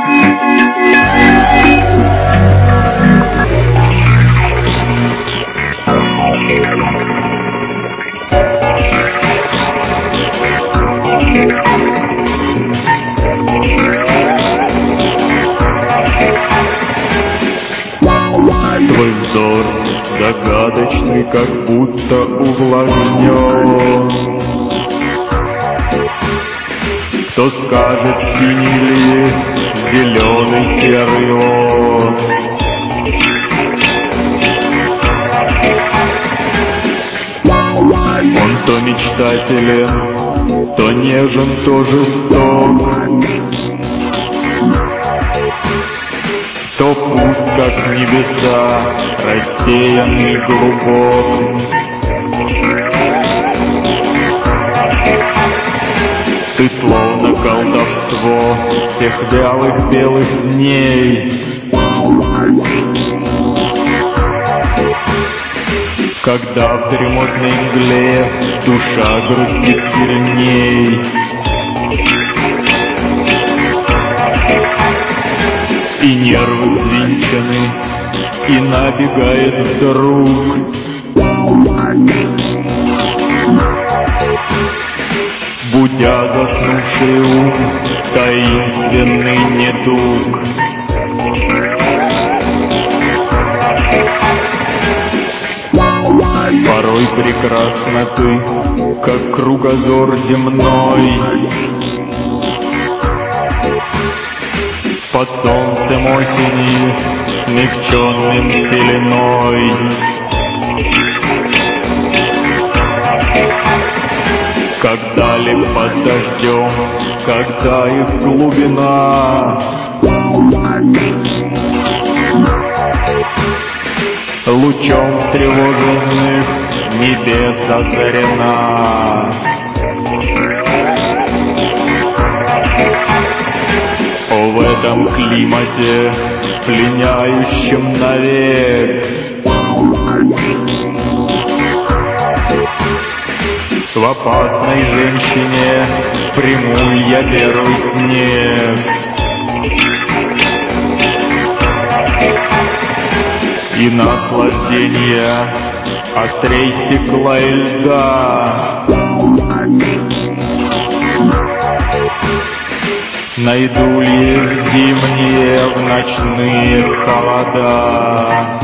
Твой взор загадочный, как будто увлажнен. Кто скажет, синий ли, зеленый, серый он? Он то мечтателен, то нежен, то жесток, то пуст, как небеса, рассеянный глубок. Ты словно колдовство тех вялых белых дней, когда в дремотной мгле душа грустит сильней. И нервы взвинчены, и набегает вдруг будя заснувший ум таинственный недуг. Порой прекрасна ты, как кругозор земной, под солнцем осени, смягченным пеленой. Когда ли под дождем, когда их глубина лучом встревоженных небес озарена. О, в этом климате, пленяющем навек, в опасной женщине приму я первый снег. И наслаждение острей стекла и льда найду ли в зимние, в ночные холода.